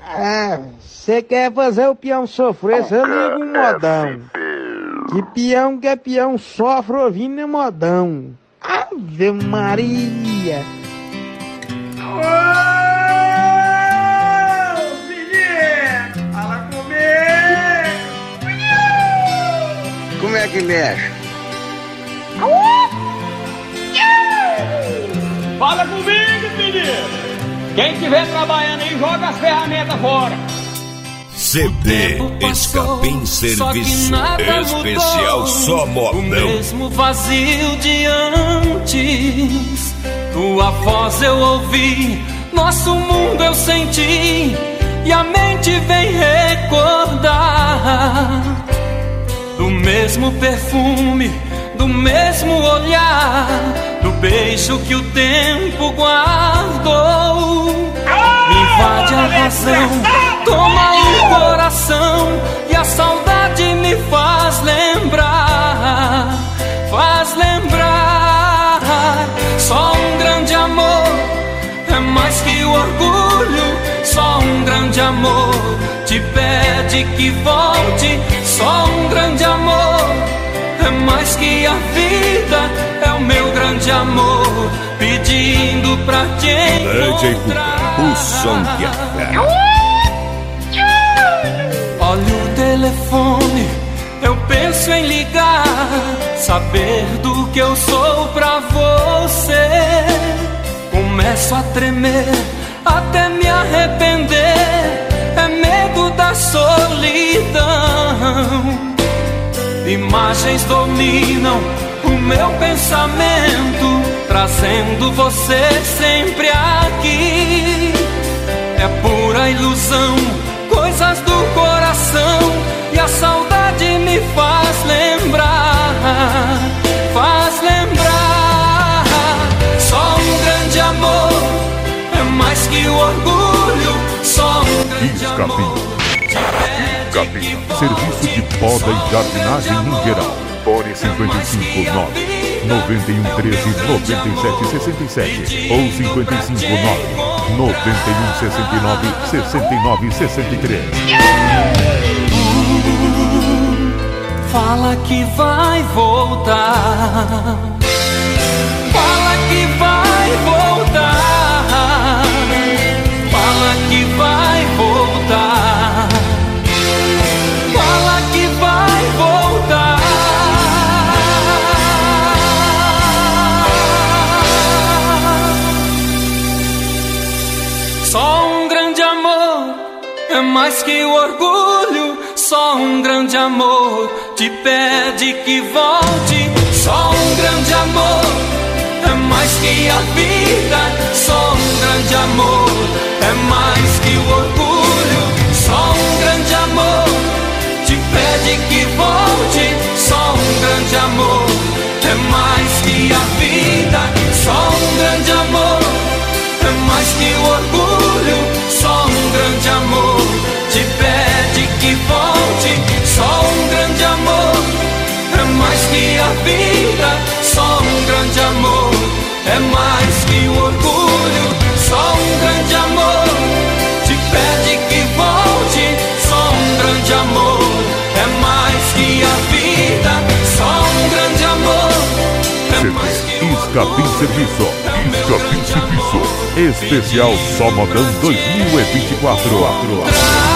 Você quer fazer o peão sofrer, você liga um modão. Que é peão sofre ouvindo é modão. Ave Maria! Ô, menino! Fala comigo! Como é que mexe? Fala comigo, menino! Quem estiver trabalhando aí, joga as ferramentas fora! CD Escapim Serviço Especial Só Modão. O mesmo vazio de antes. Tua voz eu ouvi, nosso mundo eu senti, e a mente vem recordar do mesmo perfume, do mesmo olhar, do beijo que o tempo guardou. Me invade a razão, toma o coração, e a saudade me faz lembrar, só um grande amor é mais que o orgulho, só um grande amor te pede que volte, só um grande amor é mais que a vida, é o meu grande amor pedindo pra te encontrar. O som que é. Olha o telefone, eu penso em ligar, saber do que eu sou pra você. Começo a tremer, até me arrepender, é medo da solidão. Imagens dominam o meu pensamento, trazendo você sempre aqui. É pura ilusão, coisas do coração, e a saudade me faz lembrar, só um grande amor é mais que o orgulho, só um grande amor. Escapim, serviço de poda e jardinagem em geral. Fone 559 9113 9767 ou 559 9169 6963. Fala que vai voltar, fala que vai voltar, fala que vai voltar, fala que vai voltar. Só um grande amor é mais que o orgulho, só um grande amor te pede que volte, só um grande amor é mais que a vida, só um grande amor é mais que o orgulho, só um grande amor te pede que volte, só um grande amor é mais que a vida, só um grande amor é mais que o orgulho, só um grande amor te pede que volte, só um grande amor é mais que a vida, só um grande amor é mais que o orgulho, só um grande amor te pede que volte, só um grande amor é mais que a vida, só um grande amor é mais que o Escapim Serviço, Escapim Serviço, especial Só Modão 2024.